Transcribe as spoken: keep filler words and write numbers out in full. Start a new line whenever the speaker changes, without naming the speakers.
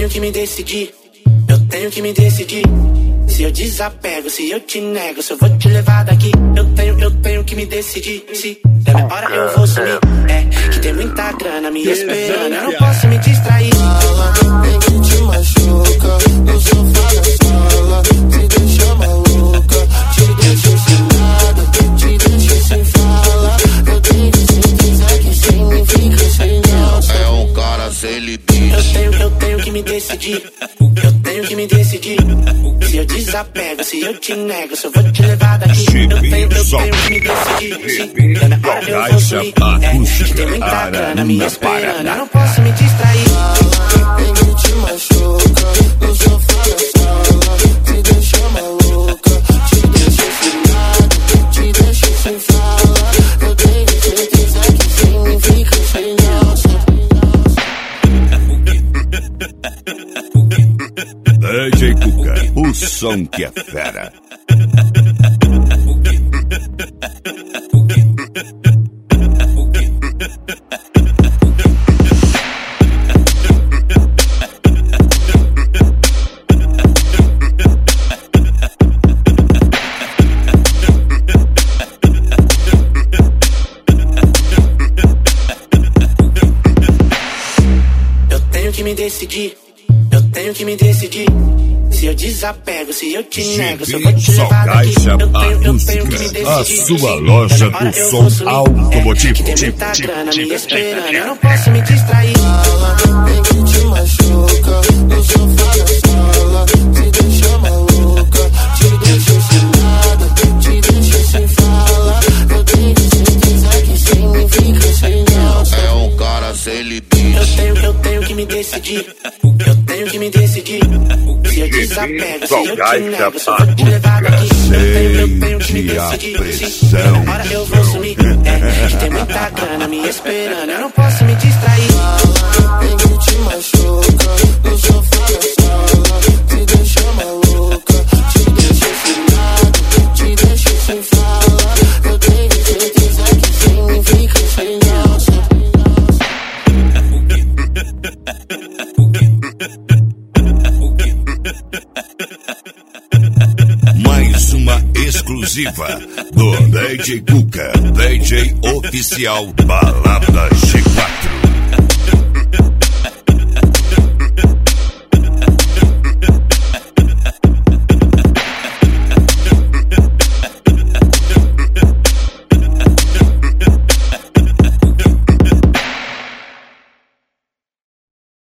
que me decidir, eu tenho que me decidir. Se eu desapego, se eu te nego, se eu vou te levar daqui, eu tenho, eu tenho que me decidir. Se der minha hora eu vou sumir. É, que tem muita grana me esperando, eu não posso me distrair.
Fala, nem que te machuca, no sofá da sala, te deixa maluca, te deixa sem nada, te deixa sem fala. Eu tenho certeza que sem mim fica sem graça.
É um cara sem limite.
Eu tenho, eu tenho que me decidir, eu tenho que me decidir. Se eu desapego, se eu te nego, se eu vou te levar daqui, eu tenho, eu tenho que me decidir. Se der minha hora eu vou sumir. É, que tem muita grana me esperando, eu não posso me distrair.
Fala, nem que te machuca, no sofá da sala, te deixa maluca, te deixa sem nada, te deixa sem fala. Eu tenho certeza que sem mim fica sem graça.
D J Cuca, o som que é fera.
Eu tenho que me decidir, eu tenho que me decidir. Se eu desapego, se eu te nego, se eu vou te levar daqui, eu tenho, eu tenho que me decidir.
A sua loja do som automotivo.
É, que tem muita grana me esperando, eu não posso me distrair.
Fala, nem que te machuca, no sofá da sala, te deixa maluca, te deixa sem nada, te deixa sem fala. Eu tenho certeza que sem mim fica sem graça.
É um cara sem limite.
Eu tenho, eu tenho que me decidir, eu tenho que me decidir. Se eu desapego, se eu te nego, se eu vou te levar daqui, eu tenho, eu tenho que me decidir. Se der minha hora eu vou sumir. É, que tem muita grana me esperando, eu não posso me distrair.
Fala, nem que te machuca, no sofá da sala, te deixa maluca, te deixa sem nada, te deixa sem fala. Eu tenho certeza que sem mim fica sem graça.
Mais uma exclusiva do D J Cuca, D J oficial Balada G quatro.